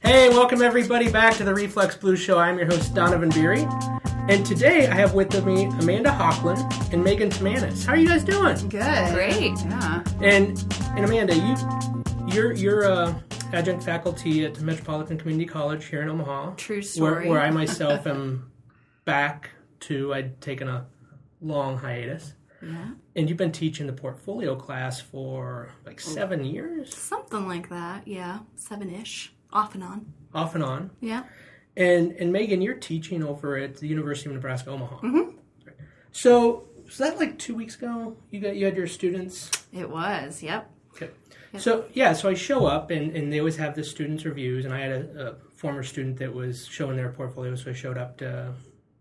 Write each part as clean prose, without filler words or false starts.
Hey, welcome everybody back to the Reflex Blues Show. I'm your host, Donovan Beery. And today I have with me Amanda Hochland and Megan Tamanis. How are you guys doing? Good. Great. Yeah. And Amanda, you're adjunct faculty at Metropolitan Community College here in Omaha. True story. Where I myself am back to, I'd taken a long hiatus. Yeah. And you've been teaching the portfolio class for like 7 years? Something like that, yeah. 7-ish. Off and on. Off and on. Yeah. And Megan, you're teaching over at the University of Nebraska, Omaha. Mm-hmm. So, was that like 2 weeks ago? You had your students? It was, yep. Okay. Yep. So I show up, and they always have the students' reviews, and I had a former student that was showing their portfolio, so I showed up to,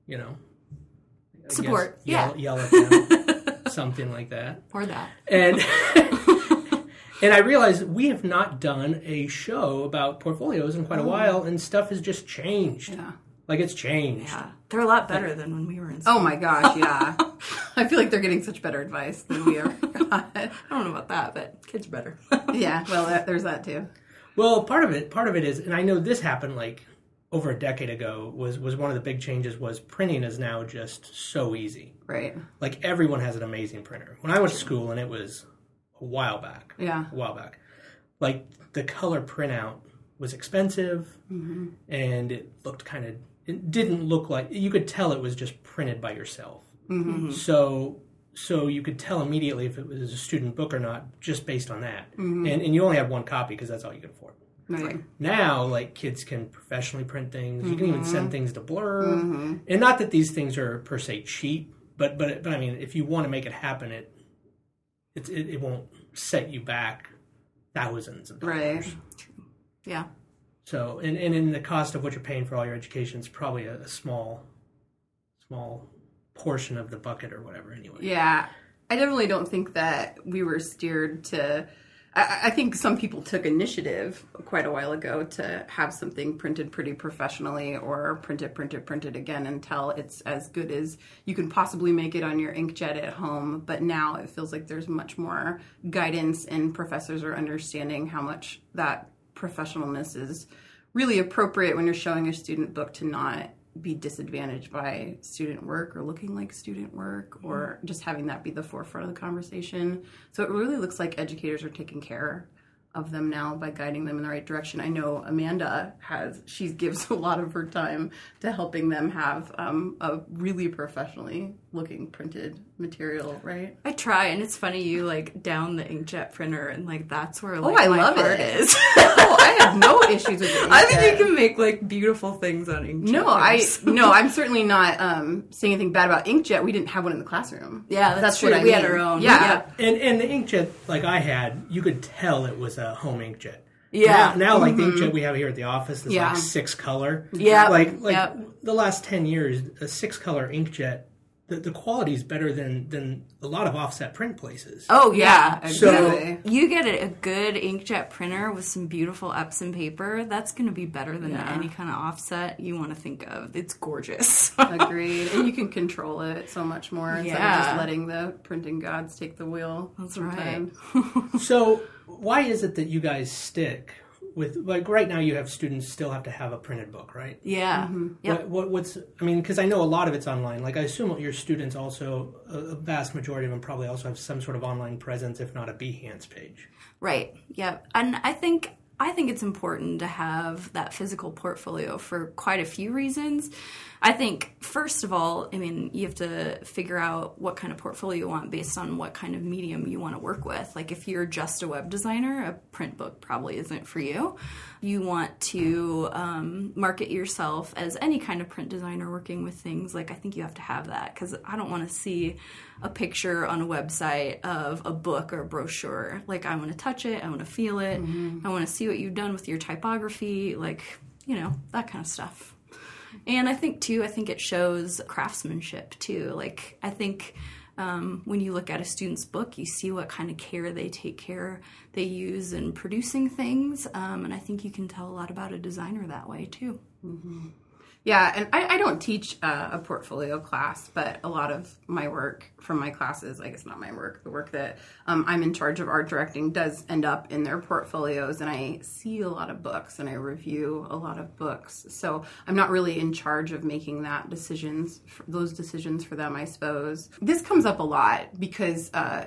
Support, yell at them, something like that. Or that. And and I realized we have not done a show about portfolios in quite a while, and stuff has just changed. Yeah. Like, it's changed. Yeah. They're a lot better than when we were in school. Oh my gosh, yeah. I feel like they're getting such better advice than we ever got. I don't know about that, but kids are better. Yeah, well, there's that too. Well, part of it is, and I know this happened like over a decade ago, was one of the big changes was printing is now just so easy. Right. Like, everyone has an amazing printer. When I went to school, and it was a while back, like, the color printout was expensive, and it looked it didn't look like, you could tell it was just printed by yourself. Mm-hmm. So you could tell immediately if it was a student book or not, just based on that. And you only have one copy because that's all you can afford. Right. Now, like, kids can professionally print things. You can even send things to Blur. And not that these things are per se cheap, but I mean, if you want to make it happen, it won't set you back thousands of dollars. Right. Yeah. So, and in the cost of what you're paying for all your education, it's probably a small portion of the bucket or whatever anyway. Yeah. I definitely don't think that we were steered to... I think some people took initiative quite a while ago to have something printed pretty professionally or print it again until it's as good as you can possibly make it on your inkjet at home. But now it feels like there's much more guidance and professors are understanding how much that professionalness is really appropriate when you're showing a student book to not be disadvantaged by student work or looking like student work or just having that be the forefront of the conversation. So it really looks like educators are taking care of them now by guiding them in the right direction. I know Amanda she gives a lot of her time to helping them have a really professionally looking printed material, right? I try, and it's funny, you like down the inkjet printer, and like that's where I my love heart it. is. Oh, I have no issues with it. I think you can make like beautiful things on inkjet. No, I'm certainly not saying anything bad about inkjet. We didn't have one in the classroom. Yeah, that's true. What I We mean. had our own. Yeah. And the inkjet, like I had, you could tell it was a home inkjet. Yeah. Now like the inkjet we have here at the office is like 6 color. Yeah. Like the last 10 years, a 6 color inkjet, the quality is better than a lot of offset print places. Oh, yeah. Exactly. You get a good inkjet printer with some beautiful Epson paper, that's going to be better than any kind of offset you want to think of. It's gorgeous. Agreed. And you can control it so much more instead of just letting the printing gods take the wheel. That's sometimes. right. So why is it that you guys stick with, like, right now you have students still have to have a printed book, right? Yeah. Yep. What's, I mean, because I know a lot of it's online. Like, I assume your students also, a vast majority of them probably also have some sort of online presence, if not a Behance page. Right. Yep. And I think it's important to have that physical portfolio for quite a few reasons. I think, first of all, I mean, you have to figure out what kind of portfolio you want based on what kind of medium you want to work with. Like, if you're just a web designer, a print book probably isn't for you. You want to market yourself as any kind of print designer working with things. Like, I think you have to have that, because I don't want to see a picture on a website of a book or a brochure. Like, I want to touch it, I want to feel it, I want to see what you've done with your typography, like, that kind of stuff. And I think it shows craftsmanship, too. Like, I think when you look at a student's book, you see what kind of care they use in producing things. And I think you can tell a lot about a designer that way, too. Mm-hmm. Yeah, and I don't teach a portfolio class, but a lot of my work from my classes, I guess not my work, the work that I'm in charge of art directing does end up in their portfolios, and I see a lot of books and I review a lot of books. So I'm not really in charge of making those decisions for them, I suppose. This comes up a lot because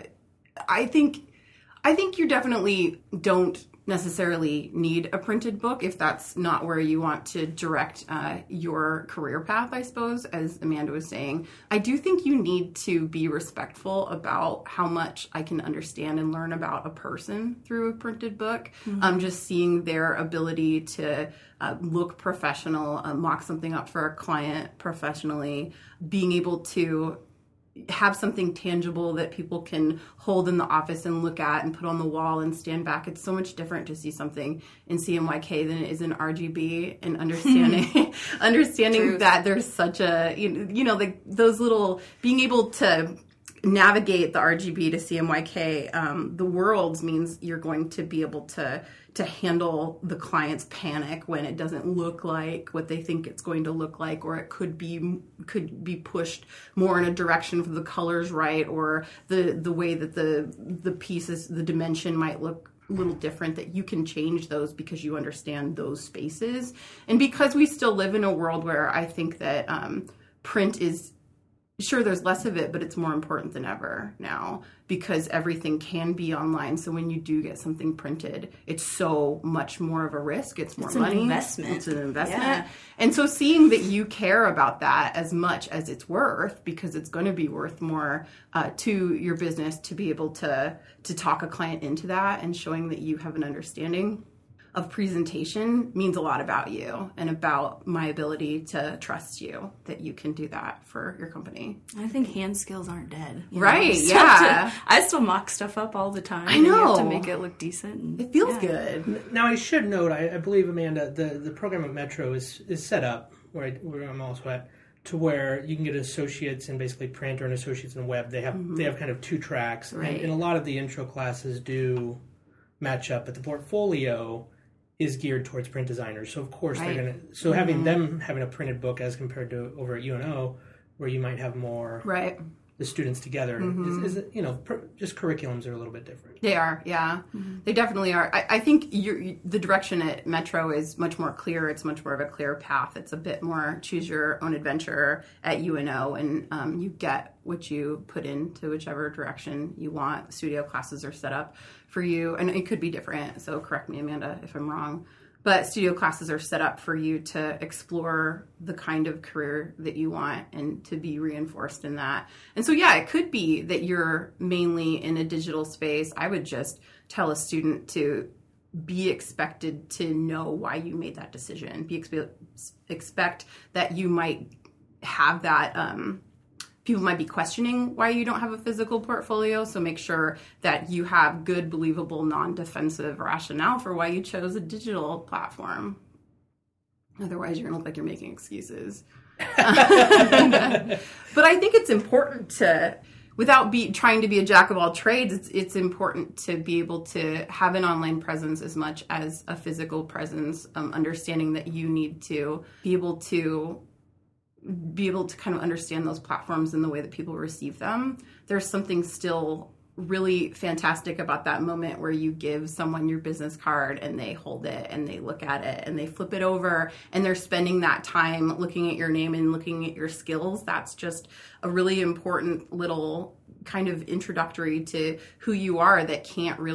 I think you definitely don't necessarily need a printed book if that's not where you want to direct your career path, I suppose, as Amanda was saying. I do think you need to be respectful about how much I can understand and learn about a person through a printed book. Just seeing their ability to look professional, mock something up for a client professionally, being able to have something tangible that people can hold in the office and look at and put on the wall and stand back. It's so much different to see something in CMYK than it is in RGB, and understanding that there's such a, those little, being able to navigate the RGB to CMYK, the worlds means you're going to be able to handle the client's panic when it doesn't look like what they think it's going to look like, or it could be pushed more in a direction for the colors right, or the way that the pieces, the dimension might look a little different, that you can change those because you understand those spaces. And because we still live in a world where I think that print is, sure, there's less of it, but it's more important than ever now because everything can be online. So when you do get something printed, it's so much more of a risk. It's more money. It's an investment. Yeah. And so seeing that you care about that as much as it's worth, because it's going to be worth more to your business to be able to talk a client into that, and showing that you have an understanding of presentation means a lot about you and about my ability to trust you, that you can do that for your company. I think hand skills aren't dead. Right, yeah. I still mock stuff up all the time. I know. You have to make it look decent. It feels good. Now, I should note, I believe, Amanda, the program at Metro is set up, where I'm also at, to where you can get associates in basically print or an associates in web. They have kind of two tracks. Right. And a lot of the intro classes do match up, but the portfolio is geared towards print designers. So of course they're going to, so having them having a printed book as compared to over at UNO, where you might have more the students together, is just curriculums are a little bit different. They are, yeah. They definitely are. I think the direction at Metro is much more clear. It's much more of a clear path. It's a bit more choose your own adventure at UNO, and you get what you put into whichever direction you want. Studio classes are set up for you, and it could be different, so correct me, Amanda, if I'm wrong. But studio classes are set up for you to explore the kind of career that you want and to be reinforced in that. And so, yeah, it could be that you're mainly in a digital space. I would just tell a student to be expected to know why you made that decision. Expect that you might have that... people might be questioning why you don't have a physical portfolio, so make sure that you have good, believable, non-defensive rationale for why you chose a digital platform. Otherwise, you're going to look like you're making excuses. But I think it's important to, without trying to be a jack of all trades, it's important to be able to have an online presence as much as a physical presence, understanding that you need to be able to kind of understand those platforms and the way that people receive them. There's something still really fantastic about that moment where you give someone your business card and they hold it and they look at it and they flip it over and they're spending that time looking at your name and looking at your skills. That's just a really important little kind of introductory to who you are that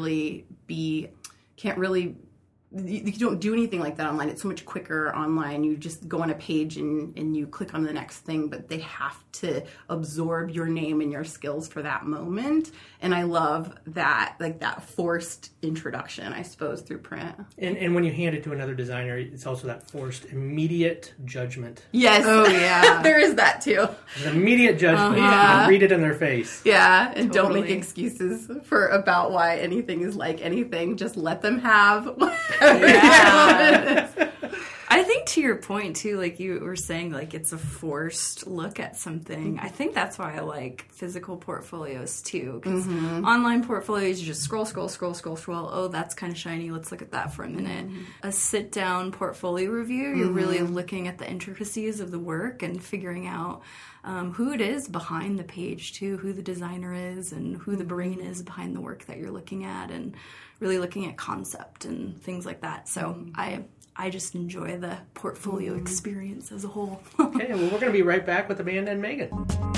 you don't do anything like that online. It's so much quicker online. You just go on a page and you click on the next thing, but they have to absorb your name and your skills for that moment. And I love that, like that forced introduction, I suppose, through print. And when you hand it to another designer, it's also that forced immediate judgment. Yes. Oh, yeah. There is that too. An immediate judgment. Yeah. Read it in their face. Yeah. And don't make excuses about why anything is like anything. Just let them have Yeah. I think to your point too, like you were saying, like it's a forced look at something. I think that's why I like physical portfolios too, because online portfolios, you just scroll. Oh, that's kind of shiny. Let's look at that for a minute. A sit-down portfolio review, you're really looking at the intricacies of the work and figuring out who it is behind the page too, who the designer is and who the brain is behind the work that you're looking at, and really looking at concept and things like that. So I just enjoy the portfolio experience as a whole. Okay, well, we're going to be right back with Amanda and Megan.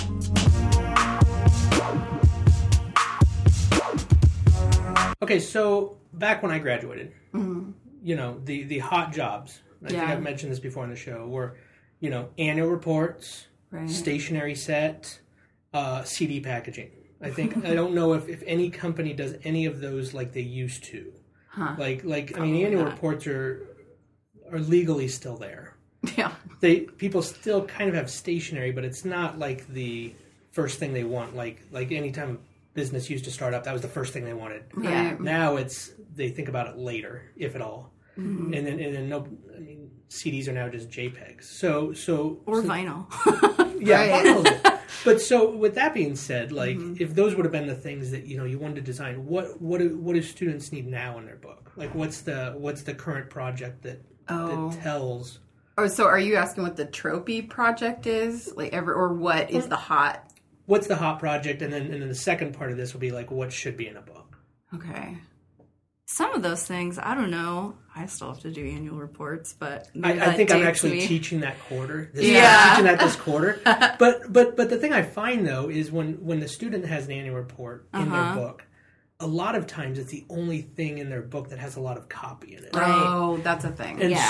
Okay, so back when I graduated, you know, the hot jobs, I think I've mentioned this before on the show, were, you know, annual reports, stationery set, CD packaging. I don't know if any company does any of those like they used to. Like I mean, the annual reports are legally still there. Yeah. People still kind of have stationery, but it's not like the first thing they want. Like anytime business used to start up, that was the first thing they wanted. Yeah. Now they think about it later, if at all. And then no, I mean, CDs are now just JPEGs. So vinyl. Vinyl. But so with that being said, like if those would have been the things that you wanted to design, what do students need now in their book? Like what's the current project that tells? Oh, so are you asking what the trophy project is, like or what is the hot? What's the hot project, and then the second part of this will be like what should be in a book. Okay. Some of those things, I don't know. I still have to do annual reports, but I think I'm actually teaching that quarter. Teaching that this quarter. But the thing I find though is when the student has an annual report in their book, a lot of times it's the only thing in their book that has a lot of copy in it. Right. Oh, that's a thing. And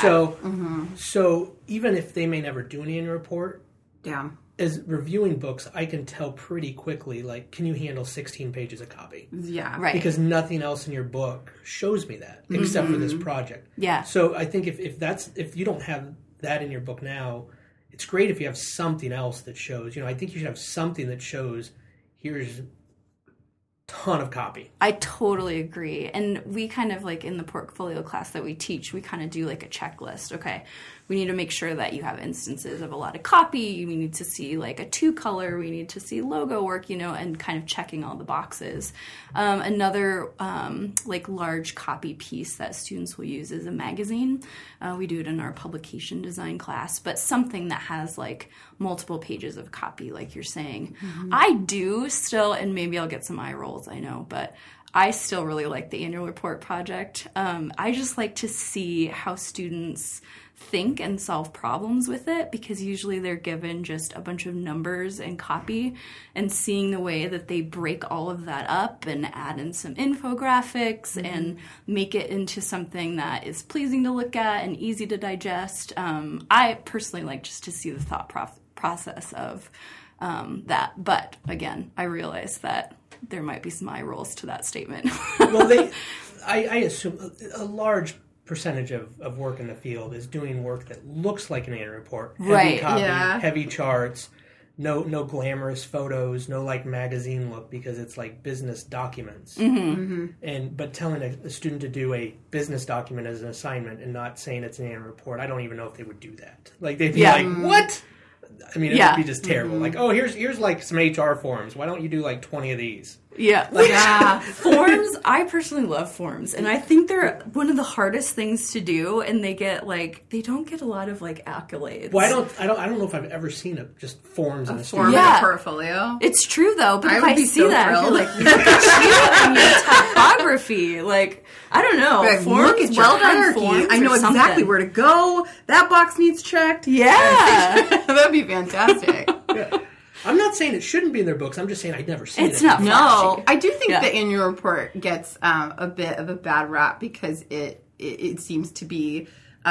so even if they may never do an annual report, as reviewing books, I can tell pretty quickly, like, can you handle 16 pages of copy? Yeah. Right. Because nothing else in your book shows me that, except for this project. Yeah. So I think if you don't have that in your book now, it's great if you have something else that shows. I think you should have something that shows, here's ton of copy. I totally agree. And we kind of like in the portfolio class that we teach, we kind of do like a checklist. Okay, we need to make sure that you have instances of a lot of copy. We need to see like a 2-color. We need to see logo work, and kind of checking all the boxes. Another like large copy piece that students will use is a magazine. We do it in our publication design class, but something that has like multiple pages of copy, like you're saying. I do still, and maybe I'll get some eye rolls, I know, but I still really like the annual report project. I just like to see how students think and solve problems with it, because usually they're given just a bunch of numbers and copy, and seeing the way that they break all of that up and add in some infographics and make it into something that is pleasing to look at and easy to digest. I personally like just to see the thought process of that. But again, I realize that there might be some eye rolls to that statement. Well, I assume a large percentage of work in the field is doing work that looks like an annual report. Heavy copy, heavy charts, no glamorous photos, no like magazine look, because it's like business documents. But telling a student to do a business document as an assignment and not saying it's an annual report, I don't even know if they would do that. Like they'd be like, what? I mean, it would be just terrible. Like, oh, here's like some HR forms. Why don't you do like 20 of these? Forms. I personally love forms, and I think they're one of the hardest things to do, and they don't get a lot of like accolades. Well, I don't know if I've ever seen just forms in a form in a portfolio. It's true though, but if I see that, thrilled. Like, look at you and your typography. Like, I don't know. Like, look at your hierarchy. I know exactly where to go. That box needs checked. Yeah, that'd be fantastic. I'm not saying it shouldn't be in their books. I'm just saying I'd never seen it. It's not flashy. No, I do think the annual report gets a bit of a bad rap because it seems to be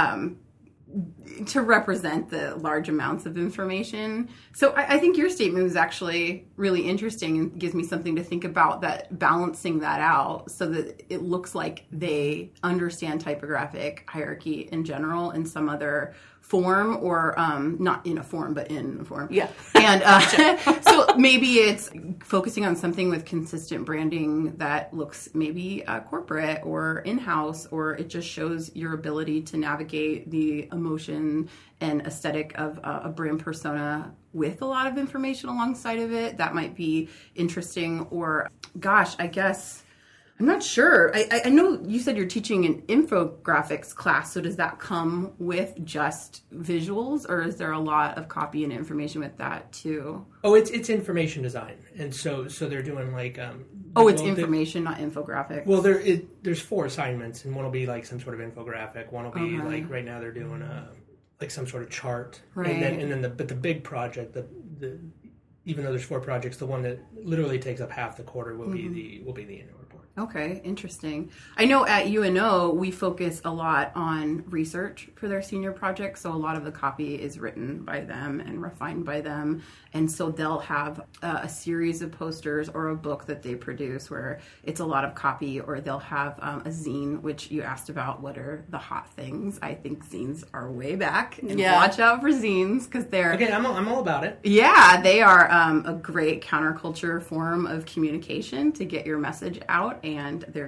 to represent the large amounts of information. So I think your statement was actually really interesting and gives me something to think about, that balancing that out so that it looks like they understand typographic hierarchy in general and some other form or not in a form, but in a form. Yeah. And so maybe it's focusing on something with consistent branding that looks maybe corporate or in-house, or it just shows your ability to navigate the emotion and aesthetic of a brand persona with a lot of information alongside of it. That might be interesting. Or, gosh, I guess... I'm not sure. I know you said you're teaching an infographics class, so does that come with just visuals, or is there a lot of copy and information with that too? Oh, it's information design, and so they're doing like it's information, not infographics. Well, there's 4 assignments, and one will be like some sort of infographic. One will be like right now they're doing like some sort of chart, right? And then the big project, the even though there's 4 projects, the one that literally takes up half the quarter will be the annual report. Okay, interesting. I know at UNO, we focus a lot on research for their senior projects, so a lot of the copy is written by them and refined by them, and so they'll have a series of posters or a book that they produce where it's a lot of copy, or they'll have a zine, which you asked about what are the hot things. I think zines are way back, and watch out for zines, because they're... Okay, I'm all about it. Yeah, they are a great counterculture form of communication to get your message out, and they're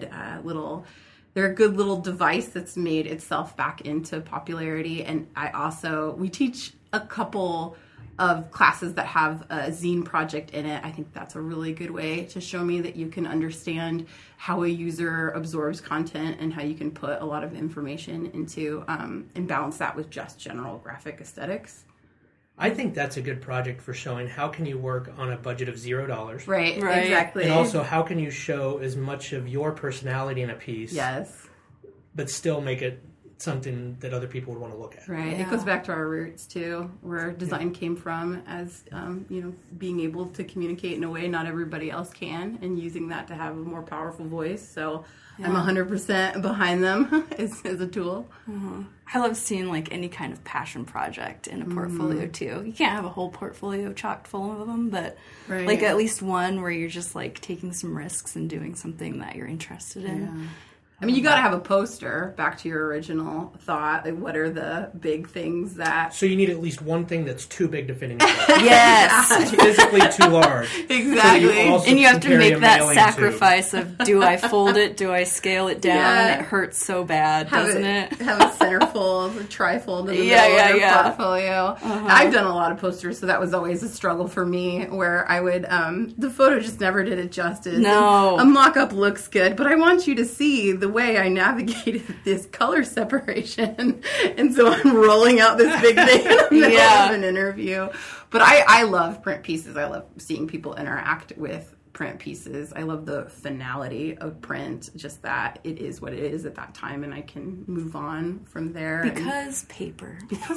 they're a good little device that's made itself back into popularity. And we teach a couple of classes that have a zine project in it. I think that's a really good way to show me that you can understand how a user absorbs content and how you can put a lot of information into and balance that with just general graphic aesthetics. I think that's a good project for showing how can you work on a budget of $0. Right, exactly. And also, how can you show as much of your personality in a piece, yes, but still make it something that other people would want to look at. Right. Yeah. It goes back to our roots too, where design came from as, being able to communicate in a way not everybody else can, and using that to have a more powerful voice. So I'm 100% behind them as a tool. Mm-hmm. I love seeing like any kind of passion project in a portfolio too. You can't have a whole portfolio chock full of them, but like at least one where you're just like taking some risks and doing something that you're interested in. Yeah. I mean, you got to have a poster, back to your original thought. Like, what are the big things that... So you need at least one thing that's too big to fit in your book. Yes! It's physically too large. Exactly. So you have to make that sacrifice of, do I fold it? Do I scale it down? Yeah. It hurts so bad, doesn't it? Have a centerfold, a trifold in the middle of your portfolio. Uh-huh. I've done a lot of posters, so that was always a struggle for me, where I would... the photo just never did it justice. No. And a mock-up looks good, but I want you to see the way I navigated this color separation, and so I'm rolling out this big thing in the middle of an interview. But I love print pieces. I love seeing people interact with print pieces. I love the finality of print, just that it is what it is at that time, and I can move on from there. Because paper.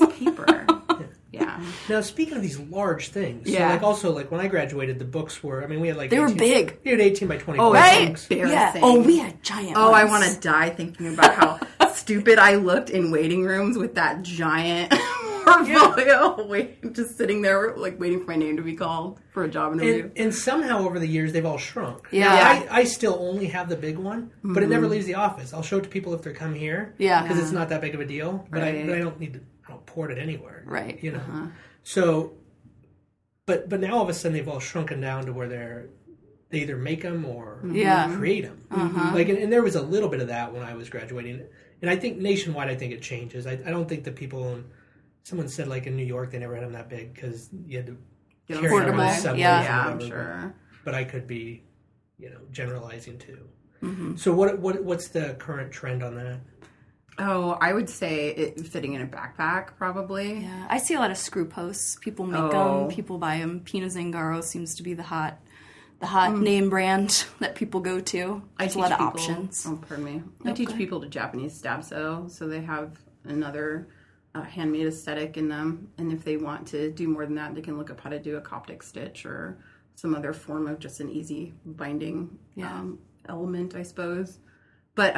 Yeah. Now, speaking of these large things, so when I graduated, the books were, we had they were big. We had 18 by 20 books. Yeah. Oh, we had giant ones. I want to die thinking about how stupid I looked in waiting rooms with that giant portfolio, just sitting there, like, waiting for my name to be called for a job interview. And somehow, over the years, they've all shrunk. Yeah. I still only have the big one, but it never leaves the office. I'll show it to people if they come here. Yeah. Because it's not that big of a deal. But I don't need to... I don't port it anywhere. Right. So, but now all of a sudden they've all shrunken down to where they either make them or create them. Like, and there was a little bit of that when I was graduating. And I think nationwide, it changes. I don't think that people someone said like in New York, they never had them that big because you had to carry them on the subway. I'm sure. But I could be, generalizing too. Mm-hmm. So what's the current trend on that? Oh, I would say it fitting in a backpack, probably. Yeah, I see a lot of screw posts. People make them. People buy them. Pino Zangaro seems to be the hot name brand that people go to. There's a lot of options. Oh, pardon me. I teach people to Japanese stab sew, so they have another handmade aesthetic in them. And if they want to do more than that, they can look up how to do a Coptic stitch or some other form of just an easy binding element, I suppose. But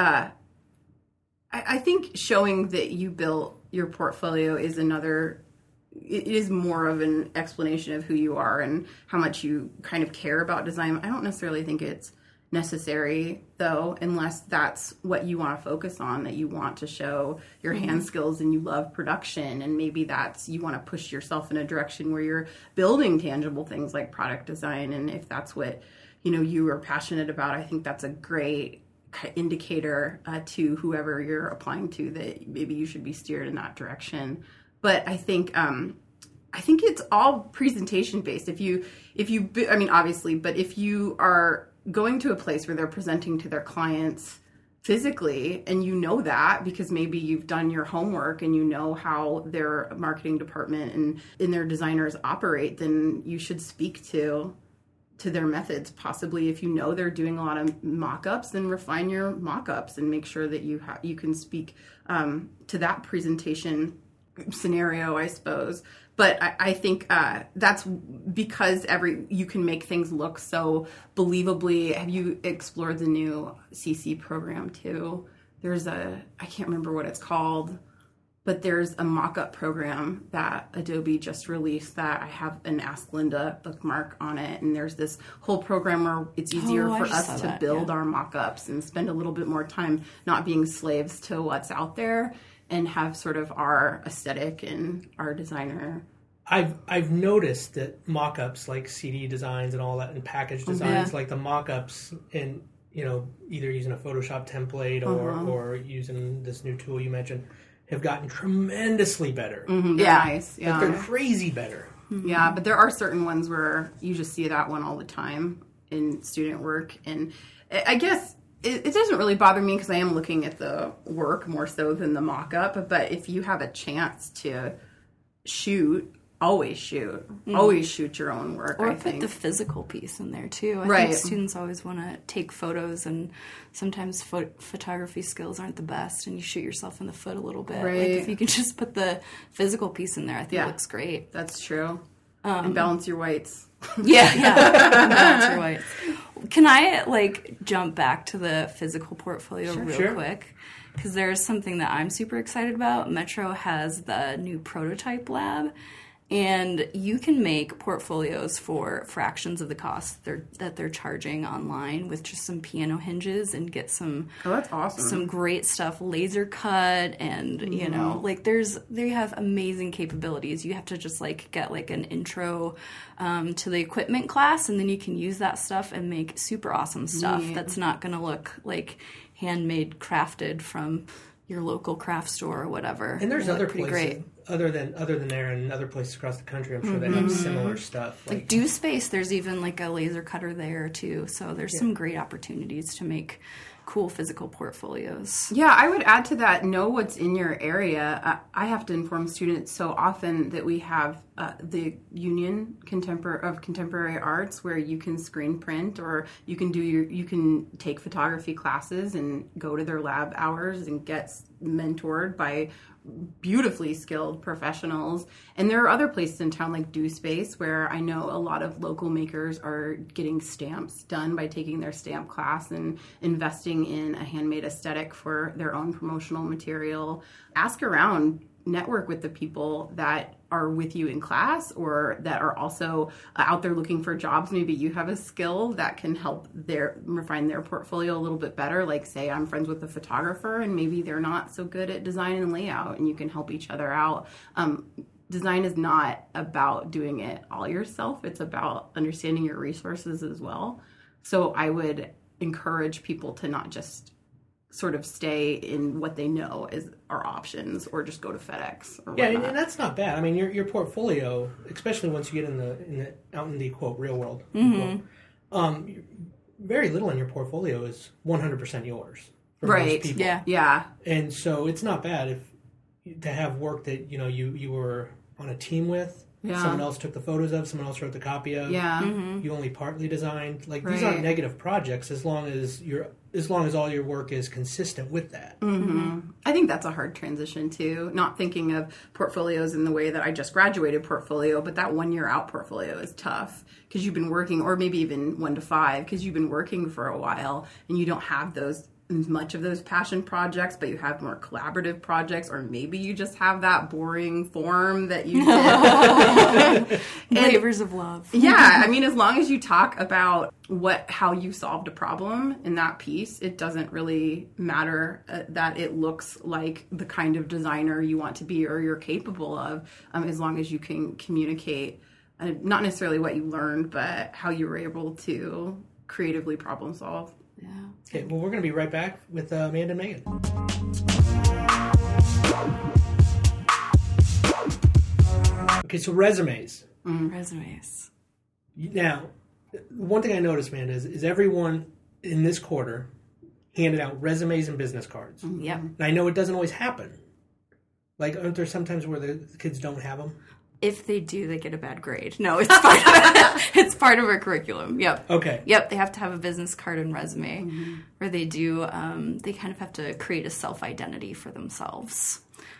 I think showing that you built your portfolio is it is more of an explanation of who you are and how much you kind of care about design. I don't necessarily think it's necessary, though, unless that's what you want to focus on, that you want to show your hand skills and you love production, and maybe that's you want to push yourself in a direction where you're building tangible things like product design. And if that's what you are passionate about, I think that's a great indicator to whoever you're applying to that maybe you should be steered in that direction. But I think it's all presentation based. If you obviously, but if you are going to a place where they're presenting to their clients physically, and that because maybe you've done your homework and how their marketing department and their designers operate, then you should speak to their methods. Possibly if they're doing a lot of mock-ups, then refine your mock-ups and make sure that you can speak to that presentation scenario, I suppose. But I think that's because you can make things look so believably. Have you explored the new CC program too? There's I can't remember what it's called, but there's a mock-up program that Adobe just released that I have an Ask Linda bookmark on it. And there's this whole program where it's easier for us to build our mock-ups and spend a little bit more time not being slaves to what's out there, and have sort of our aesthetic and our designer. I've noticed that mock-ups like CD designs and all that, and package designs, like the mock-ups and either using a Photoshop template or using this new tool you mentioned, have gotten tremendously better. Mm-hmm. Yeah, nice. Yeah, like they're crazy better. Mm-hmm. Yeah, but there are certain ones where you just see that one all the time in student work, and I guess it doesn't really bother me because I am looking at the work more so than the mock-up. But if you have a chance to shoot, always shoot. Always shoot your own work, or I think. Put the physical piece in there, too. I think students always want to take photos, and sometimes photography skills aren't the best, and you shoot yourself in the foot a little bit. Right. Like, if you can just put the physical piece in there, I think it looks great. That's true. And balance your whites. Balance your whites. Can I, jump back to the physical portfolio real quick? Because there's something that I'm super excited about. Metro has the new prototype lab, and you can make portfolios for fractions of the cost that they're charging online with just some piano hinges, and get some that's awesome. Some great stuff, laser cut, and they have amazing capabilities. You have to just get an intro to the equipment class, and then you can use that stuff and make super awesome stuff that's not going to look like handmade, crafted from your local craft store or whatever. And there's other places other than there, and other places across the country, I'm sure they have similar stuff. Like Do Space, there's even a laser cutter there too. So there's some great opportunities to make cool physical portfolio's. Yeah, I would add to that, know what's in your area. I have to inform students so often that we have the Union of Contemporary Arts, where you can screen print, or you can take photography classes and go to their lab hours and get mentored by beautifully skilled professionals. And there are other places in town like Do Space, where I know a lot of local makers are getting stamps done by taking their stamp class and investing in a handmade aesthetic for their own promotional material. Ask around, network with the people that are with you in class or that are also out there looking for jobs. Maybe you have a skill that can help refine their portfolio a little bit better. Like, say I'm friends with a photographer and maybe they're not so good at design and layout, and you can help each other out. Design is not about doing it all yourself. It's about understanding your resources as well. So I would encourage people to not just sort of stay in what they know are options, or just go to FedEx or whatnot. And that's not bad. I mean, your portfolio, especially once you get out in the quote real world, very little in your portfolio is 100% yours. For most people. Yeah. And so it's not bad to have work that you were on a team with. Yeah. Someone else took the photos of, someone else wrote the copy of. Yeah. You only partly designed. These aren't negative projects as long as all your work is consistent with that. Mm-hmm. I think that's a hard transition too. Not thinking of portfolios in the way that I just graduated portfolio, but that 1 year out portfolio is tough because you've been working, or maybe even 1 to 5, because you've been working for a while and you don't have those much of those passion projects, but you have more collaborative projects, or maybe you just have that boring form that you did. Labors of love. Yeah, I mean, as long as you talk about how you solved a problem in that piece, it doesn't really matter that it looks like the kind of designer you want to be or you're capable of, as long as you can communicate not necessarily what you learned, but how you were able to creatively problem solve. Yeah. Okay, well, we're going to be right back with Amanda and Megan. Okay, so resumes. Resumes. Now, one thing I noticed, Amanda, is everyone in this quarter handed out resumes and business cards. Yep. And I know it doesn't always happen. Like, aren't there sometimes where the kids don't have them? If they do, they get a bad grade. No, it's part of it's part of our curriculum. Yep. Okay. Yep, they have to have a business card and resume, where they do. They kind of have to create a self-identity for themselves.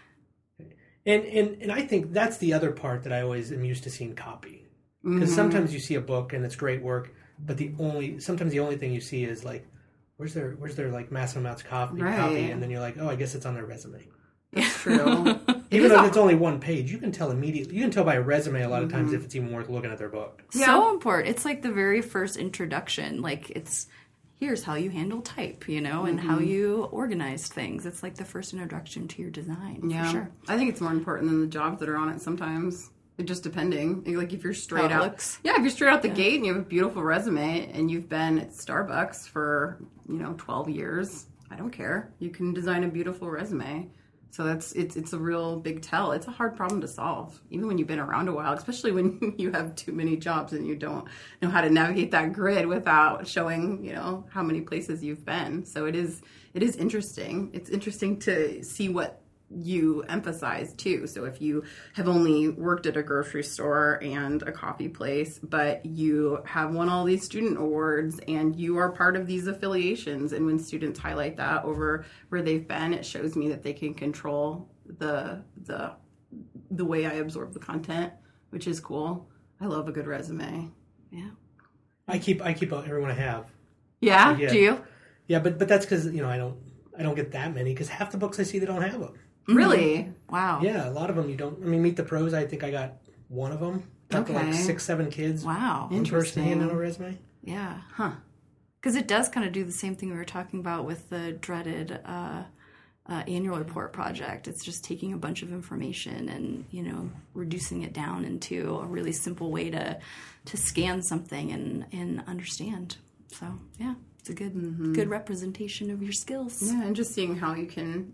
And I think that's the other part that I always am used to seeing copy. Because sometimes you see a book and it's great work, but sometimes the only thing you see is like, where's their like massive amounts of copy, and then you're like, oh, I guess it's on their resume. That's true. Even if it's only one page, you can tell immediately. You can tell by a resume a lot of times if it's even worth looking at their book. Yeah. So important. It's like the very first introduction. Like, here's how you handle type, and how you organize things. It's like the first introduction to your design. Yeah, for sure. I think it's more important than the jobs that are on it sometimes. It just depending. Like, if you're straight out, if you're straight out the gate and you have a beautiful resume and you've been at Starbucks for 12 years, I don't care. You can design a beautiful resume. So it's a real big tell. It's a hard problem to solve, even when you've been around a while, especially when you have too many jobs and you don't know how to navigate that grid without showing, how many places you've been. So it is interesting. It's interesting to see what you emphasize too. So if you have only worked at a grocery store and a coffee place, but you have won all these student awards and you are part of these affiliations, and when students highlight that over where they've been, it shows me that they can control the way I absorb the content, which is cool. I love a good resume. Yeah. I keep everyone I have. Yeah? Do you? Yeah, but that's because I don't get that many, because half the books I see, they don't have them. Really? Wow. Yeah, a lot of them you don't. I mean, Meet the Pros, I think I got one of them. Got like 6-7 kids. Wow. One person handing a resume. Yeah. Huh. Because it does kind of do the same thing we were talking about with the dreaded annual report project. It's just taking a bunch of information and, reducing it down into a really simple way to scan something and understand. So, yeah, it's a good representation of your skills. Yeah, and just seeing how you can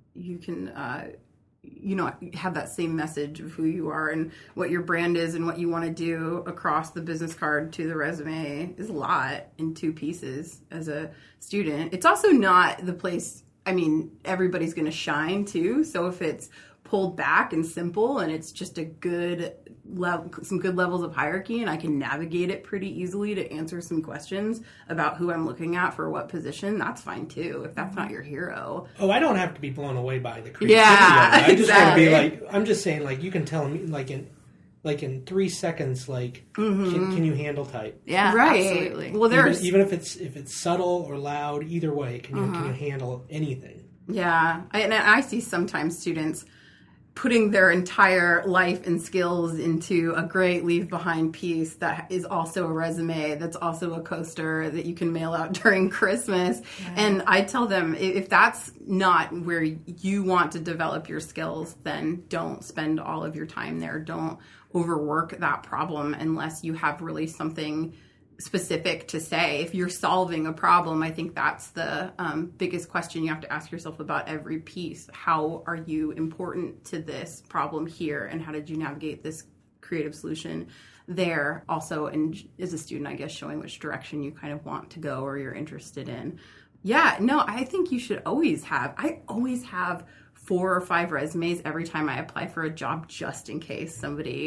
have that same message of who you are and what your brand is and what you want to do across the business card to the resume is a lot in 2 pieces as a student. It's also not the place, everybody's going to shine too. So if it's pulled back and simple and it's just a good some good levels of hierarchy and I can navigate it pretty easily to answer some questions about who I'm looking at for what position, that's fine too, if that's not your hero. Oh, I don't have to be blown away by the creativity of it. I just want to be like, I'm just saying, like, you can tell me, like in 3 seconds, like, can you handle type? Yeah, right. Absolutely. Well, there's even if it's subtle or loud, either way, can you handle anything? Yeah, I see sometimes students putting their entire life and skills into a great leave behind piece that is also a resume, that's also a coaster that you can mail out during Christmas. Yeah. And I tell them, if that's not where you want to develop your skills, then don't spend all of your time there. Don't overwork that problem unless you have really something specific to say. If you're solving a problem, I think that's the biggest question you have to ask yourself about every piece. How are you important to this problem here, and how did you navigate this creative solution there? Also, and as a student, I guess, showing which direction you kind of want to go or you're interested in. Yeah, no, I think you should always have 4 or 5 resumes every time I apply for a job, just in case somebody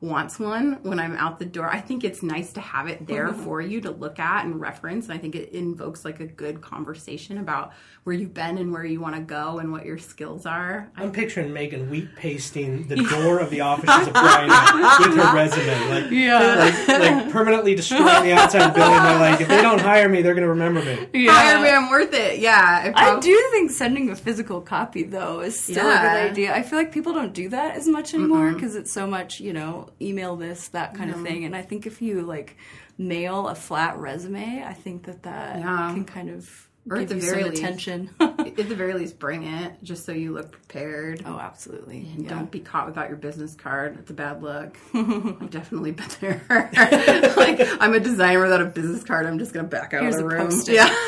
wants one when I'm out the door. I think it's nice to have it there for you to look at and reference. And I think it invokes like a good conversation about where you've been and where you want to go and what your skills are. I'm picturing Megan wheat pasting the door of the offices of Bryant with her resume. Like permanently destroying the outside building. They're like, if they don't hire me, they're going to remember me. Yeah. Hire me, I'm worth it. Yeah. I do think sending a physical copy, though, is still a good idea. I feel like people don't do that as much anymore because it's so much, email this, that kind of thing. And I think if you, mail a flat resume, I think that can kind of give you some attention. At the very least, bring it, just so you look prepared. Oh, absolutely. And don't be caught without your business card. It's a bad look. I've definitely been there. I'm a designer without a business card. I'm just going to back out of the room.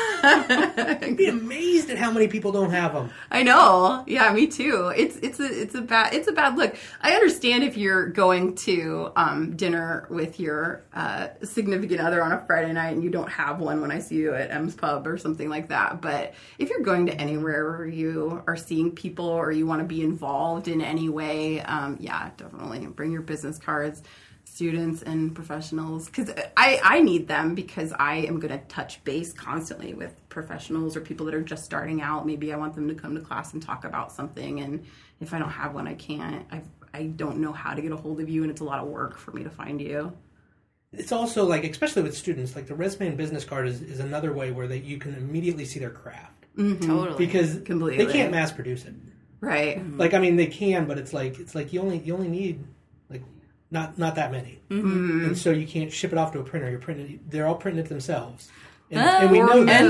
I'd be amazed at how many people don't have them. I know. Yeah, me too. It's a bad look. I understand if you're going to dinner with your significant other on a Friday night and you don't have one when I see you at M's Pub or something like that. But if you're going to anywhere where you are seeing people or you want to be involved in any way, definitely bring your business cards. Students and professionals, because I need them because I am going to touch base constantly with professionals or people that are just starting out. Maybe I want them to come to class and talk about something, and if I don't have one, I can't. I don't know how to get a hold of you, and it's a lot of work for me to find you. It's also especially with students, the resume and business card is another way where you can immediately see their craft. Mm-hmm. Totally, because completely. They can't mass produce it, right? Mm-hmm. They can, but it's like you only need not that many, and so you can't ship it off to a printer. They're all printing it themselves, and we know that. And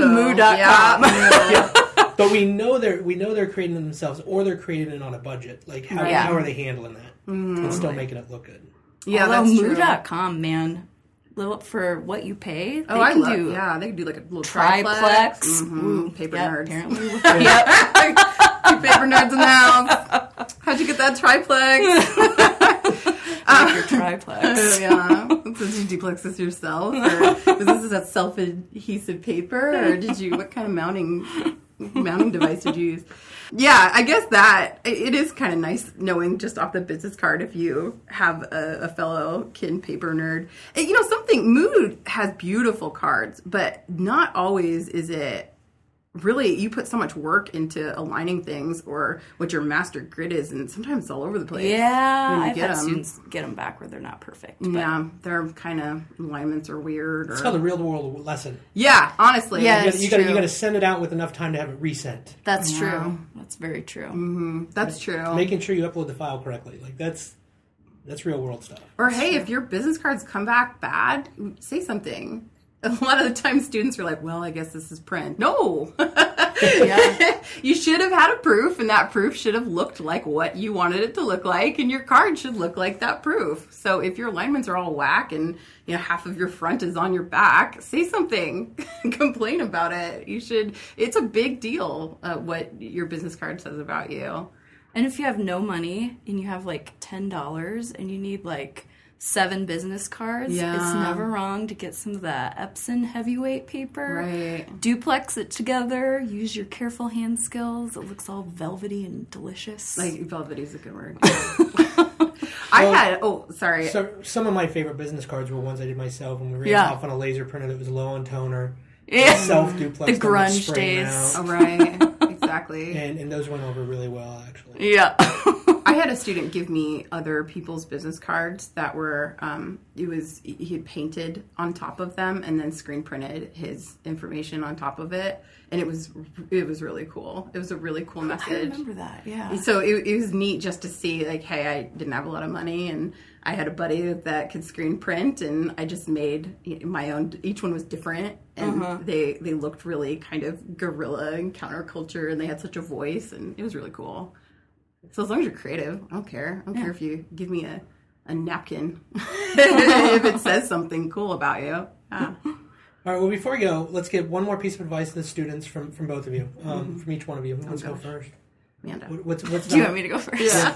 moo.com. But we know they're creating it themselves, or they're creating it on a budget. How are they handling that and still making it look good? Yeah, that's true. Moo.com, man. For what you pay, they can do like a little triplex. Mm-hmm. Paper nerds. Apparently. Yep. 2 paper nerds in the house. How'd you get that triplex? Your triplex. Yeah. Did you duplex this yourself? Or was this that self-adhesive paper? Or what kind of mounting device did you use? Yeah, I guess that it is kind of nice knowing just off the business card if you have a fellow kin paper nerd. And, Mood has beautiful cards, but not always is it really, you put so much work into aligning things or what your master grid is, and sometimes it's all over the place. Yeah, I've had students get them back where they're not perfect. But. Yeah, their kind of alignments are weird. It's called a real-world lesson. Yeah, honestly. Yeah, you got to send it out with enough time to have it resent. That's true. That's very true. Mm-hmm. That's true. Making sure you upload the file correctly. That's real-world stuff. Or, hey, if your business cards come back bad, say something. A lot of the time students are like, well, I guess this is print. No. You should have had a proof, and that proof should have looked like what you wanted it to look like, and your card should look like that proof. So if your alignments are all whack and half of your front is on your back, say something. Complain about it. You should. It's a big deal what your business card says about you. And if you have no money and you have $10 and you need 7 business cards, it's never wrong to get some of that Epson heavyweight paper. Right. Duplex it together. Use your careful hand skills. It looks all velvety and delicious. Velvety is a good word. Sorry. So some of my favorite business cards were ones I did myself, and we ran off on a laser printer that was low on toner. Yeah. Self-duplex. The grunge days. Oh, right. Exactly. And those went over really well, actually. Yeah. I had a student give me other people's business cards that were, he had painted on top of them and then screen printed his information on top of it. And it was really cool. It was a really cool message. I remember that, yeah. So it was neat just to see, hey, I didn't have a lot of money, and I had a buddy that could screen print, and I just made my own. Each one was different, and they looked really kind of guerrilla and counterculture, and they had such a voice, and it was really cool. So as long as you're creative, I don't care. I don't care if you give me a napkin if it says something cool about you. Yeah. All right, well, before we go, let's get one more piece of advice to the students from both of you, from each one of you. Let's go first. Amanda. What's Do you want me to go first? Yeah.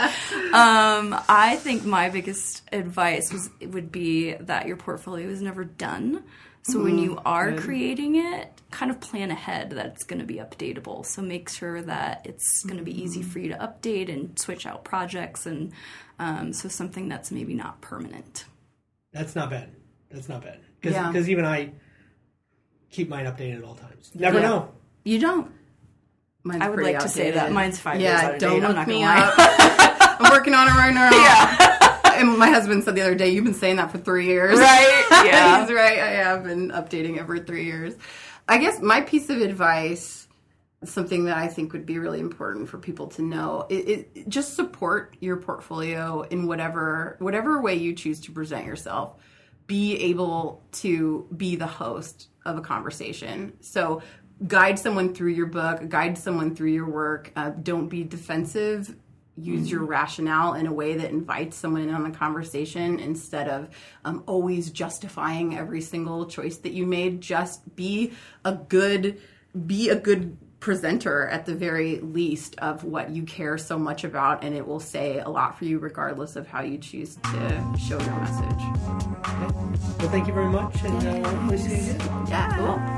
I think my biggest advice would be that your portfolio is never done. So when you are creating it, kind of plan ahead that it's going to be updatable. So make sure that it's going to be easy for you to update and switch out projects, and so something that's maybe not permanent. That's not bad. Because even I keep mine updated at all times. Never know. You don't. Mine's I would like outdated. To say that mine's 5 years out of date. Don't look me up. I'm working on it right now. Yeah. And my husband said the other day, you've been saying that for 3 years. Right. Yeah. He's right. I have been updating it for 3 years. I guess my piece of advice, something that I think would be really important for people to know, it just support your portfolio in whatever way you choose to present yourself. Be able to be the host of a conversation. So guide someone through your book, guide someone through your work. Don't be defensive. Use your rationale in a way that invites someone in on the conversation instead of always justifying every single choice that you made. Just be a good presenter at the very least of what you care so much about, and it will say a lot for you regardless of how you choose to show your message. Okay. Well, thank you very much, and hopefully see you again. Yeah.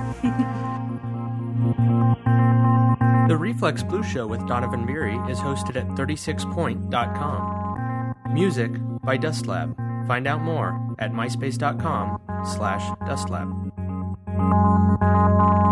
Cool. The Reflex Blues Show with Donovan Beery is hosted at 36point.com. Music by Dust Lab. Find out more at myspace.com/dustlab.